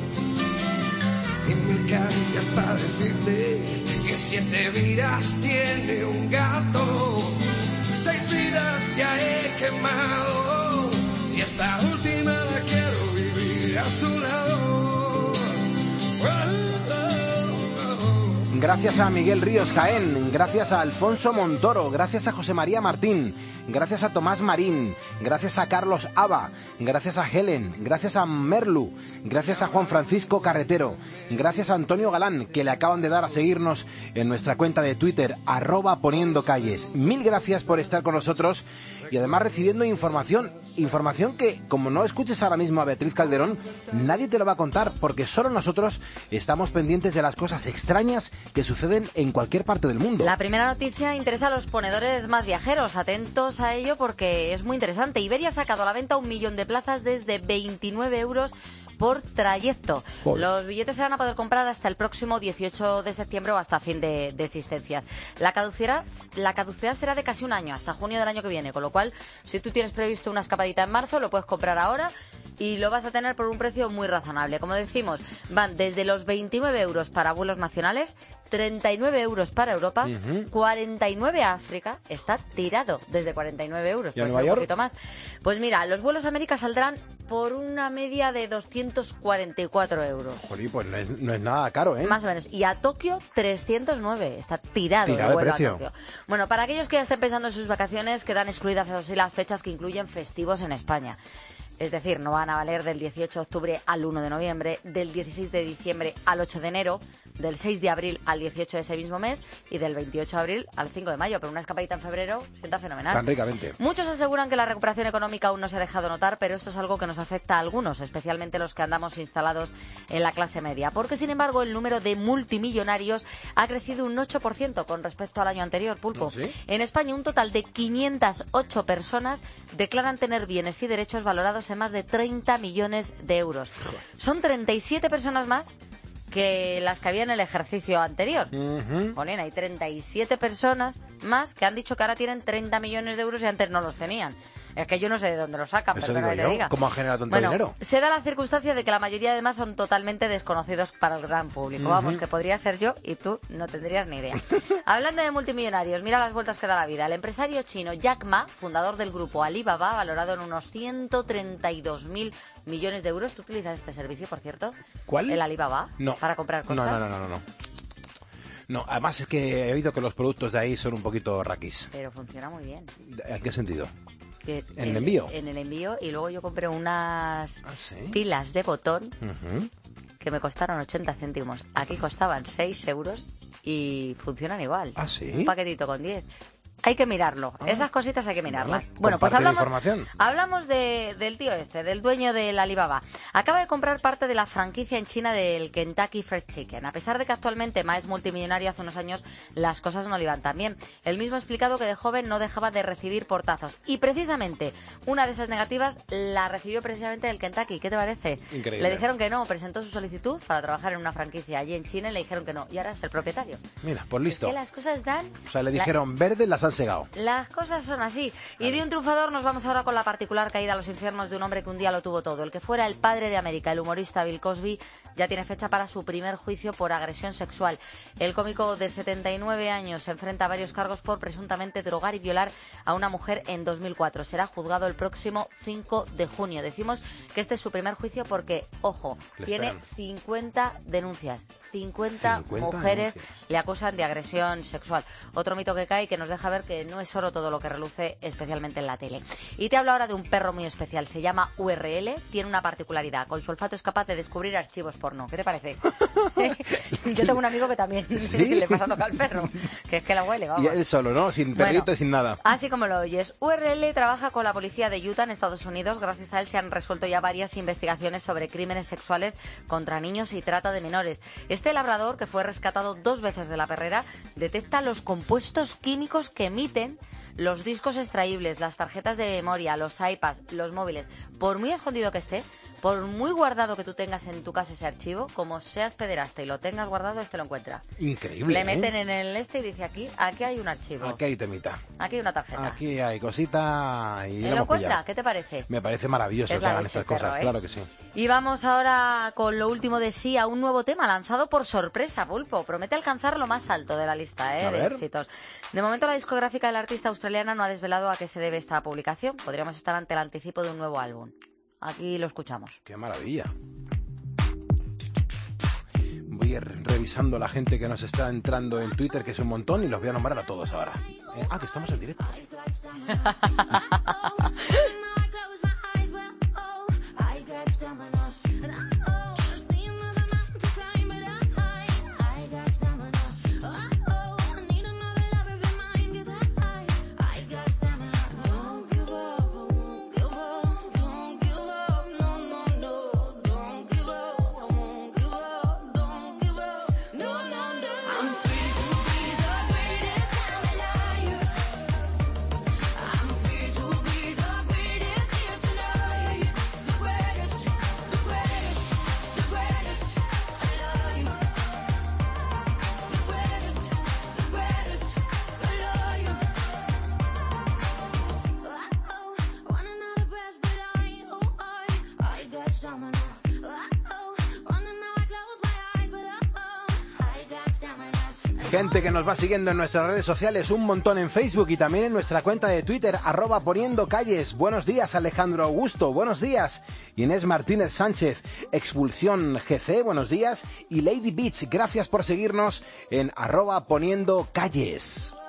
y 1000 caricias para decirte que 7 vidas tiene un gato. 6 vidas ya he quemado y esta última la quiero vivir a tu lado. Gracias a Miguel Ríos Jaén, gracias a Alfonso Montoro, gracias a José María Martín, gracias a Tomás Marín, gracias a Carlos Aba, gracias a Helen, gracias a Merlu, gracias a Juan Francisco Carretero, gracias a Antonio Galán, que le acaban de dar a seguirnos en nuestra cuenta de Twitter, @poniendocalles. Mil gracias por estar con nosotros y además recibiendo información que, como no escuches ahora mismo a Beatriz Calderón, nadie te lo va a contar, porque solo nosotros estamos pendientes de las cosas extrañas que suceden en cualquier parte del mundo. La primera noticia interesa a los ponedores más viajeros. Atentos a ello porque es muy interesante. Iberia ha sacado a la venta 1 millón de plazas desde 29 euros por trayecto. Joder. Los billetes se van a poder comprar hasta el próximo 18 de septiembre o hasta fin de existencias. La caducidad será de casi un año, hasta junio del año que viene, con lo cual, si tú tienes previsto una escapadita en marzo, lo puedes comprar ahora y lo vas a tener por un precio muy razonable. Como decimos, van desde los 29 euros para vuelos nacionales, 39 euros para Europa, 49 a África, está tirado desde 49 euros, ¿Y a puede Nueva ser un York? poquito más. Pues mira, los vuelos a América saldrán por una media de 244 euros. Joder, pues no es nada caro, ¿eh? Más o menos. Y a Tokio, 309. Está tirado Tirado el de vuelo a precio. Tokio. Bueno, para aquellos que ya estén pensando en sus vacaciones, quedan excluidas, eso sí, las fechas que incluyen festivos en España. Es decir, no van a valer del 18 de octubre al 1 de noviembre, del 16 de diciembre al 8 de enero, del 6 de abril al 18 de ese mismo mes y del 28 de abril al 5 de mayo. Pero una escapadita en febrero sienta fenomenal. Tan ricamente. Muchos aseguran que la recuperación económica aún no se ha dejado notar, pero esto es algo que nos afecta a algunos, especialmente los que andamos instalados en la clase media. Porque, sin embargo, el número de multimillonarios ha crecido un 8% con respecto al año anterior, Pulpo. ¿Sí? En España, un total de 508 personas declaran tener bienes y derechos valorados en más de 30 millones de euros. Son 37 personas más que las que había en el ejercicio anterior. Jolín, hay 37 personas más que han dicho que ahora tienen 30 millones de euros y antes no los tenían. Es que yo no sé de dónde lo sacan, Eso perdona digo que te yo. diga. ¿Cómo ha generado tanto Bueno, dinero? se da la circunstancia de que la mayoría además son totalmente desconocidos para el gran público. Vamos, que podría ser yo y tú no tendrías ni idea. Hablando de multimillonarios, mira las vueltas que da la vida. El empresario chino Jack Ma, fundador del grupo Alibaba, valorado en unos 132.000 millones de euros. ¿Tú utilizas este servicio, por cierto? ¿Cuál? El Alibaba. No. Para comprar cosas. No. No, además es que he oído que los productos de ahí son un poquito raquis. Pero funciona muy bien. ¿En qué sentido? Que ¿En el envío? En el envío, y luego yo compré unas ¿sí? pilas de botón Ujú. que me costaron 80 céntimos. Aquí costaban 6 euros y funcionan igual. ¿Ah, sí? Un paquetito con 10. Hay que mirarlo. Esas cositas hay que mirarlas. Bueno, Bueno, pues comparte la información. hablamos del tío este, del dueño del Alibaba. Acaba de comprar parte de la franquicia en China del Kentucky Fried Chicken. A pesar de que actualmente Ma es multimillonario, hace unos años las cosas no le iban tan bien. Él mismo ha explicado que de joven no dejaba de recibir portazos. Y precisamente una de esas negativas la recibió precisamente del Kentucky. ¿Qué te parece? Increíble. Le dijeron que no, presentó su solicitud para trabajar en una franquicia allí en China y le dijeron que no. Y ahora es el propietario. Mira, pues listo. Es que las cosas dan... O sea, le dijeron verde, las han segado. Las cosas son así. Y de un triunfador nos vamos ahora con la particular caída a los infiernos de un hombre que un día lo tuvo todo. El que fuera el padre de América, el humorista Bill Cosby, ya tiene fecha para su primer juicio por agresión sexual. El cómico de 79 años se enfrenta a varios cargos por presuntamente drogar y violar a una mujer en 2004. Será juzgado el próximo 5 de junio. Decimos que este es su primer juicio porque, ojo, tiene 50 denuncias. 50 mujeres le acusan de agresión sexual. Otro mito que cae y que nos deja ver que no es oro todo lo que reluce, especialmente en la tele. Y te hablo ahora de un perro muy especial. Se llama URL. Tiene una particularidad. Con su olfato es capaz de descubrir archivos porno. ¿Qué te parece? Yo tengo un amigo que también le pasa loca al perro. Que es que la huele, vamos. Y él solo, ¿no? Sin perrito y sin nada. Así como lo oyes. URL trabaja con la policía de Utah en Estados Unidos. Gracias a él se han resuelto ya varias investigaciones sobre crímenes sexuales contra niños y trata de menores. Este labrador, que fue rescatado 2 veces de la perrera, detecta los compuestos químicos que emiten los discos extraíbles, las tarjetas de memoria, los iPads, los móviles. Por muy escondido que esté, por muy guardado que tú tengas en tu casa ese archivo, como seas pederasta y lo tengas guardado, este lo encuentra. Increíble. Le meten en el y dice aquí hay un archivo. Aquí hay temita. Aquí hay una tarjeta. Aquí hay cosita y ¿Él lo lo hemos cuenta? pillado. ¿Qué te parece? Me parece maravilloso Es que la hagan leche, estas cosas, perro, ¿eh? claro que sí. Y vamos ahora con lo último de sí a un nuevo tema lanzado por sorpresa, Pulpo. Promete alcanzar lo más alto de la lista A de ver. éxitos. De momento la discográfica de la artista australiana no ha desvelado a qué se debe esta publicación. Podríamos estar ante el anticipo de un nuevo álbum. Aquí lo escuchamos. ¡Qué maravilla! Voy a ir revisando la gente que nos está entrando en Twitter, que es un montón, y los voy a nombrar a todos ahora. Que estamos en directo. Gente que nos va siguiendo en nuestras redes sociales, un montón en Facebook y también en nuestra cuenta de Twitter, @poniendocalles. Buenos días, Alejandro Augusto, buenos días. Inés Martínez Sánchez, Expulsión GC, buenos días. Y Lady Beach, gracias por seguirnos en @poniendocalles.